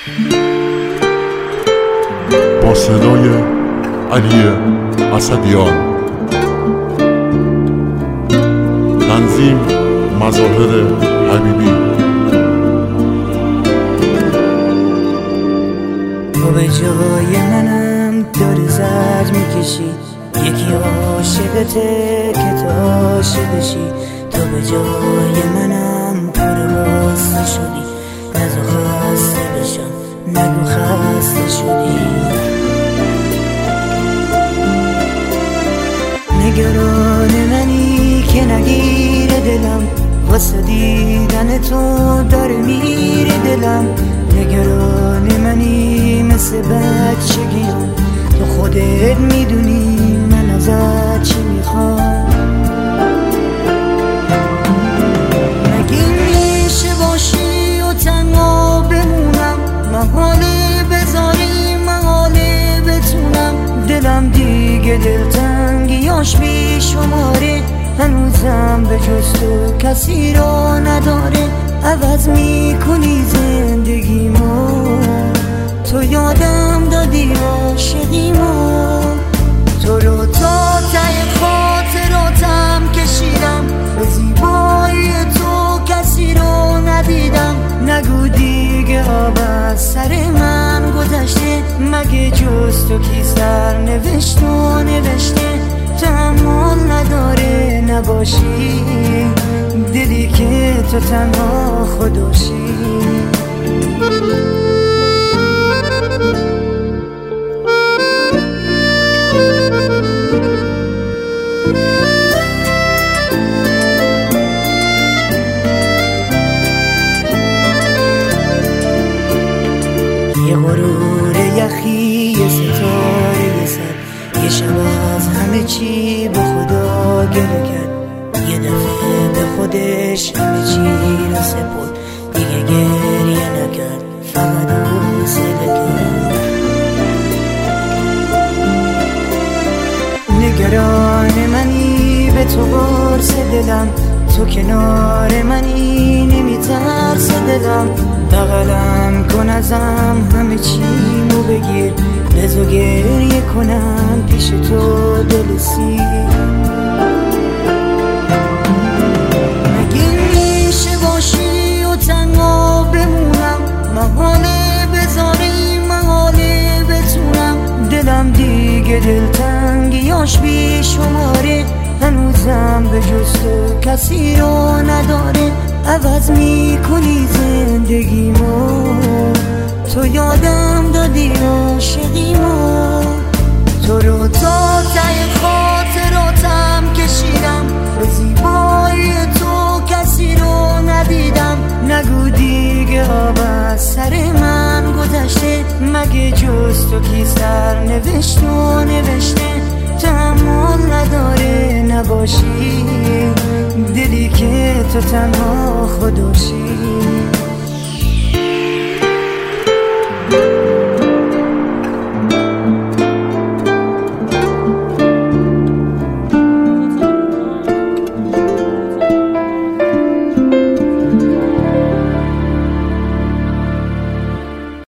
با صدای علی اسدیان، تنظیم مظاهر حبیبی. تو به جای منم داری زج میکشی، یکی عاشقته که تو عاشقشی. تو به جای منم پر واسه شدی، نزو خسته بشم نگو خسته شدی. نگران منی که نگیره دلم، واسه دیدن تو داره میره دلم. نگران منی مثل بچگیم، تو خودت میدونی من ازت چی میخوام. مگه میشه باشی و تنها بمونم، محاله بذاری محاله بتونم. دلم دیگه دلتنگیاش بیشماره، هنوزم به جز تو کسی رو نداره. عوض میکنی زندگیمو، تو یادم دادی عاشقیمو. تو رو تا ته خاطراتم کشیدم، به زیبایی تو کسی رو ندیدم. نگو دیگه آب از سر من گذشته، مگه جز تو کی سر نوشت و نوشته. تحمل نداره نباشی، دلی که تو تنها خودشی. یه غرور یخی، یه ستاره یه سر، یه شب از همه چی به خدا گله کرد. یه دفعه به خودش همه چی رو سپرد، دیگه گریه نکرد فقط حوصله کرد. نگران منی به تو قرص دلم، تو کنار منی نمیترس دلم. بغلم کن ازم همه چیمو بگیر، بزو گریه کنم پیش تو دل سیر. مگه میشه باشی و تنها بمونم، محاله بذاری محاله بتونم. دلم دیگه دلتنگیاش بیشماره، هنوزم به جز تو کسی رو نداره. عوض میکنی زندگیمو، تو یادم دادی عاشقیمو. تو رو تا ته خاطراتم کشیدم، به زیبایی تو کسی رو ندیدم. نگو دیگه آب از سر من گذشته، مگه جز تو کی سر نوشت و نوشته. تحمل نداره نباشی، دلی که تو تنها خودشی.